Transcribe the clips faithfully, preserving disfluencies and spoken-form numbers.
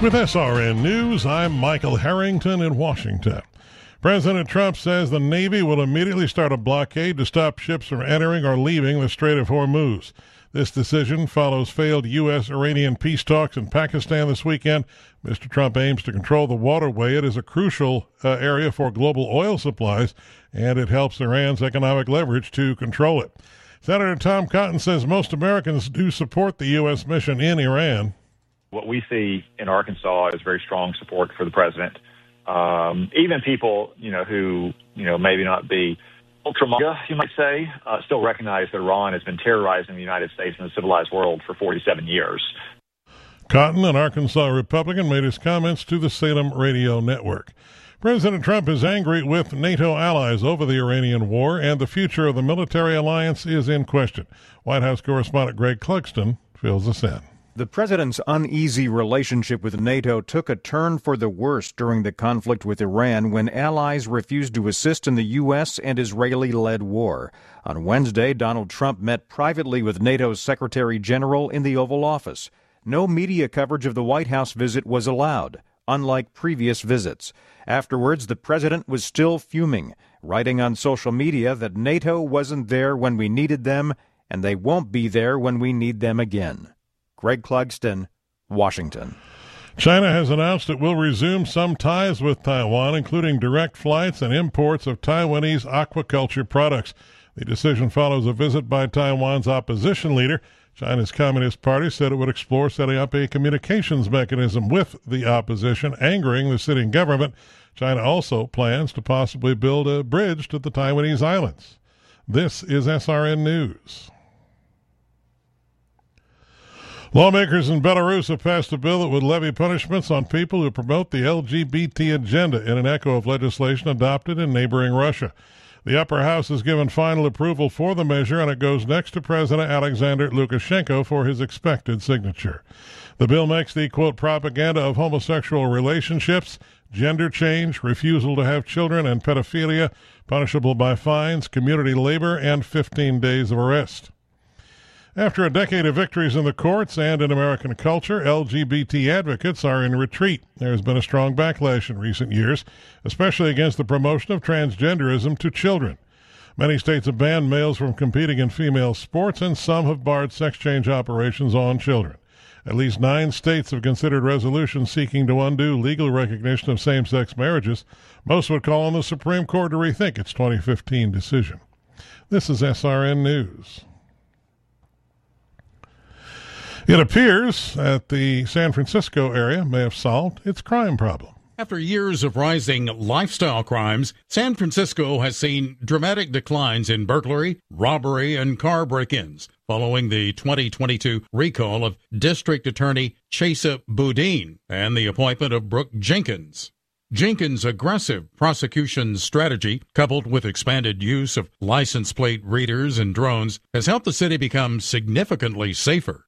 With S R N News, I'm Michael Harrington in Washington. President Trump says the Navy will immediately start a blockade to stop ships from entering or leaving the Strait of Hormuz. This decision follows failed U S Iranian peace talks in Pakistan this weekend. Mister Trump aims to control the waterway. It is a crucial uh, area for global oil supplies, and it helps Iran's economic leverage to control it. Senator Tom Cotton says most Americans do support the U S mission in Iran. What we see in Arkansas is very strong support for the president. Um, even people, you know, who, you know, maybe not be ultra MAGA, you might say, uh, still recognize that Iran has been terrorizing the United States and the civilized world for forty-seven years. Cotton, an Arkansas Republican, made his comments to the Salem Radio Network. President Trump is angry with NATO allies over the Iranian war, and the future of the military alliance is in question. White House correspondent Greg Clugston fills us in. The president's uneasy relationship with NATO took a turn for the worse during the conflict with Iran when allies refused to assist in the U S and Israeli-led war. On Wednesday, Donald Trump met privately with NATO's Secretary General in the Oval Office. No media coverage of the White House visit was allowed, unlike previous visits. Afterwards, the president was still fuming, writing on social media that NATO wasn't there when we needed them, and they won't be there when we need them again. Greg Clugston, Washington. China has announced it will resume some ties with Taiwan, including direct flights and imports of Taiwanese aquaculture products. The decision follows a visit by Taiwan's opposition leader. China's Communist Party said it would explore setting up a communications mechanism with the opposition, angering the sitting government. China also plans to possibly build a bridge to the Taiwanese islands. This is S R N News. Lawmakers in Belarus have passed a bill that would levy punishments on people who promote the L G B T agenda in an echo of legislation adopted in neighboring Russia. The upper house has given final approval for the measure, and it goes next to President Alexander Lukashenko for his expected signature. The bill makes the, quote, propaganda of homosexual relationships, gender change, refusal to have children, and pedophilia punishable by fines, community labor, and fifteen days of arrest. After a decade of victories in the courts and in American culture, L G B T advocates are in retreat. There has been a strong backlash in recent years, especially against the promotion of transgenderism to children. Many states have banned males from competing in female sports, and some have barred sex change operations on children. At least nine states have considered resolutions seeking to undo legal recognition of same-sex marriages. Most would call on the Supreme Court to rethink its twenty fifteen decision. This is S R N News. It appears that the San Francisco area may have solved its crime problem. After years of rising lifestyle crimes, San Francisco has seen dramatic declines in burglary, robbery, and car break-ins following the twenty twenty-two recall of District Attorney Chesa Boudin and the appointment of Brooke Jenkins. Jenkins' aggressive prosecution strategy, coupled with expanded use of license plate readers and drones, has helped the city become significantly safer.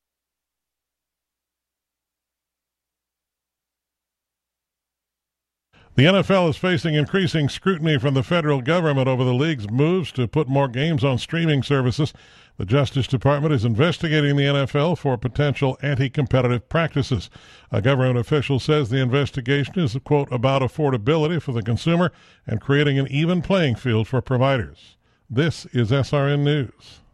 The N F L is facing increasing scrutiny from the federal government over the league's moves to put more games on streaming services. The Justice Department is investigating the N F L for potential anti-competitive practices. A government official says the investigation is, quote, about affordability for the consumer and creating an even playing field for providers. This is S R N News.